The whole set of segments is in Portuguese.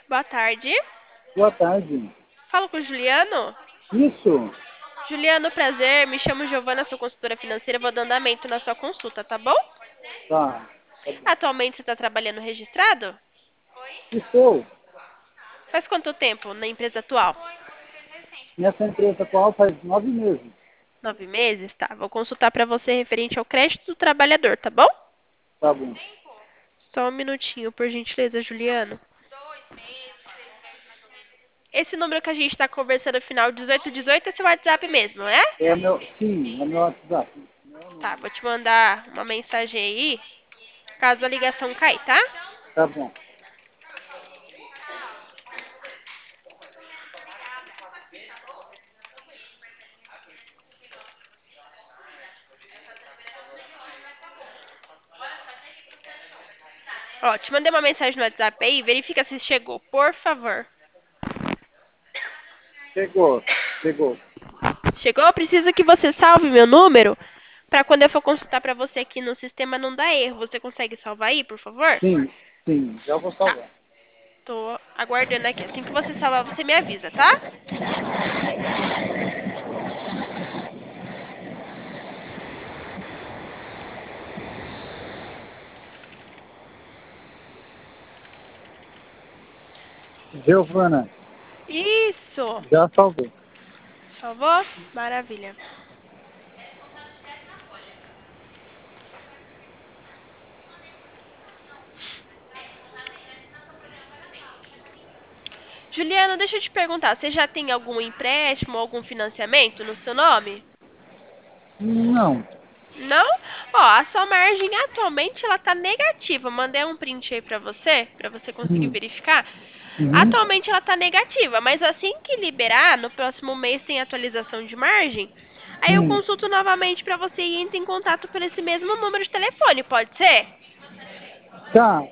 Boa tarde. Boa tarde. Falo com o Juliano. Isso, Juliano, prazer. Me chamo Giovana, sou consultora financeira. Vou dando andamento na sua consulta, tá bom? tá bom. Atualmente você está trabalhando registrado? Estou. Faz quanto tempo na empresa atual? Nessa empresa atual faz 9 meses. 9 meses? Tá. Vou consultar para você referente ao crédito do trabalhador, tá bom? Tá bom. Só um minutinho, por gentileza, Juliano. Esse número que a gente está conversando, final 1818, é seu WhatsApp mesmo, é? Sim, é meu WhatsApp. Tá, vou te mandar uma mensagem aí, caso a ligação cair, tá? Tá bom. Ó, te mandei uma mensagem no WhatsApp aí, verifica se chegou, por favor. Chegou, chegou. Chegou? Eu preciso que você salve meu número para quando eu for consultar para você aqui no sistema não dar erro. Você consegue salvar aí, por favor? Sim, sim, já vou Tá. salvar. Tô aguardando aqui. Assim que você salvar, você me avisa, tá? Giovana, Isso! já salvei. Salvou? Maravilha. Juliana, deixa eu te perguntar, você já tem algum empréstimo, algum financiamento no seu nome? Não. Não? Ó, a sua margem atualmente ela tá negativa. Mandei um print aí pra você conseguir Hum, verificar. uhum, Atualmente ela tá negativa, mas assim que liberar, no próximo mês tem atualização de margem. Aí eu hum. consulto novamente pra você e entre em contato por esse mesmo número de telefone, pode ser? Tá,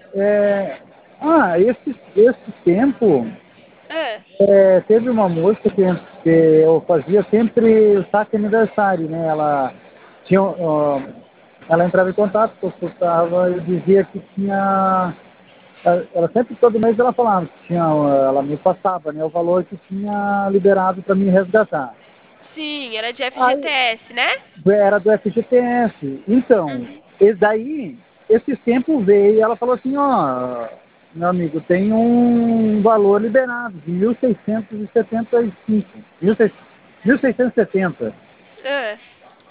esse tempo, Ah, teve uma moça que eu fazia sempre o saque aniversário, né? Ela entrava em contato, consultava e dizia que tinha. Ela sempre, todo mês, ela falava que tinha. Ela me passava, né, o valor que tinha liberado para me resgatar. sim, era de Aí FGTS, né? era do FGTS. Então, Uhum. e daí, esse tempo veio e ela falou assim: ó, meu amigo, tem um valor liberado de 1.675. 1.670. Ah,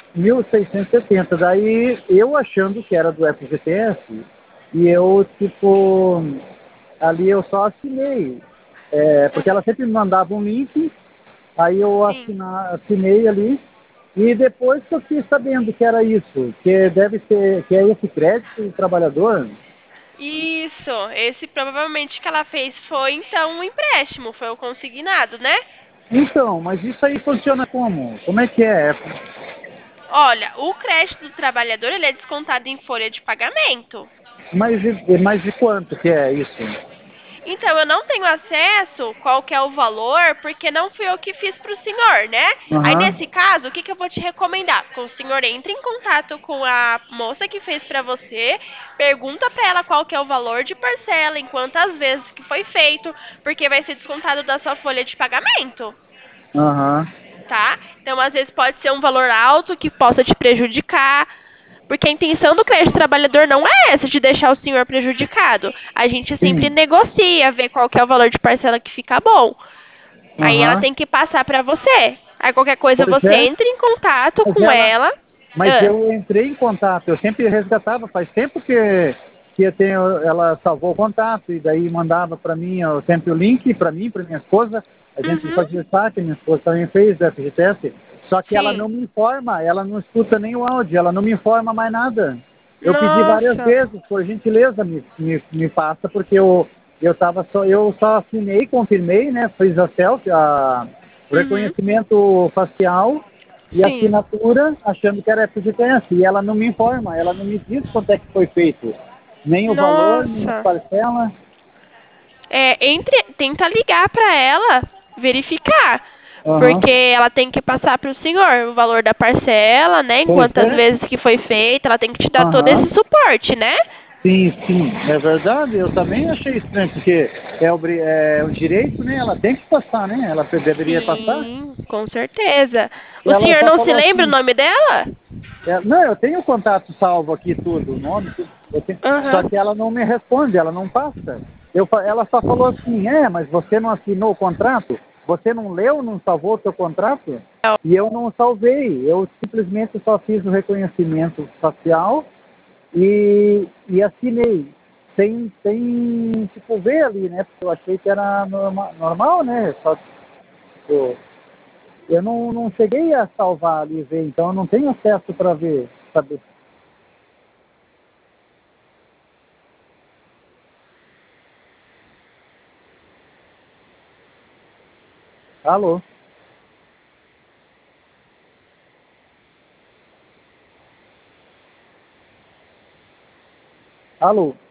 1.670. Daí eu achando que era do FGTS, e eu, tipo, ali eu só assinei. Porque ela uhum. sempre me mandava um link, aí eu Sim. assinei ali, e depois que eu fiquei sabendo que era isso, que deve ser, que é esse crédito do trabalhador. Isso, esse provavelmente que ela fez foi então um empréstimo, foi o consignado, né? Então, mas isso aí funciona como? Como é que é? Olha, o crédito do trabalhador ele é descontado em folha de pagamento. Mais de quanto que é isso? Então, eu não tenho acesso qual que é o valor, porque não fui eu que fiz para o senhor, né? Aí, Aham, nesse caso, o que que eu vou te recomendar? Que o senhor entre em contato com a moça que fez para você, pergunta para ela qual que é o valor de parcela, em quantas vezes que foi feito, porque vai ser descontado da sua folha de pagamento, aham, tá? Então, às vezes pode ser um valor alto que possa te prejudicar, porque a intenção do crédito trabalhador não é essa de deixar o senhor prejudicado. A gente sempre sim, negocia, vê qual que é o valor de parcela que fica bom. Aí ela aham. tem que passar para você. Aí qualquer coisa Pois você é, entra em contato mas com ela, ela. mas Ah, eu entrei em contato, eu sempre resgatava, faz tempo que ela salvou o contato e daí mandava para mim sempre o link para mim, para minha esposa. A gente uhum, fazia saque, minha esposa também fez da FGTS, só que ela não sim. me informa, ela não escuta nem o áudio, ela não me informa mais nada. Eu pedi várias Nossa. vezes, por gentileza, me passa, porque eu só assinei, confirmei, né? Fiz a selfie, o Uhum, reconhecimento facial e sim. assinatura, achando que era FGTS. E ela não me informa, ela não me diz quanto é que foi feito. Nem o valor, nem as Nossa. parcelas. Tenta ligar para ela, verificar. Aham. Porque ela tem que passar para o senhor o valor da parcela, né? Em Pois quantas é. vezes que foi feita, ela tem que te dar todo esse Aham. suporte, né? Sim, sim, é verdade. Eu também achei estranho, porque é o direito, né? Ela tem que passar, né? Ela deveria passar. Sim, com certeza. E O ela senhor só não se falou lembra o assim, nome dela? não, eu tenho o contato salvo aqui, tudo, o nome, tudo. Só Aham. que ela não me responde, ela não passa. Ela só falou assim, mas você não assinou o contrato? Você não leu, não salvou o seu contrato? E eu não salvei, eu simplesmente só fiz o reconhecimento facial e assinei. Sem tipo, ver ali, né? Porque eu achei que era normal, né? Só, tipo, eu não cheguei a salvar ali e ver, então eu não tenho acesso para ver, saber. Alô? Alô?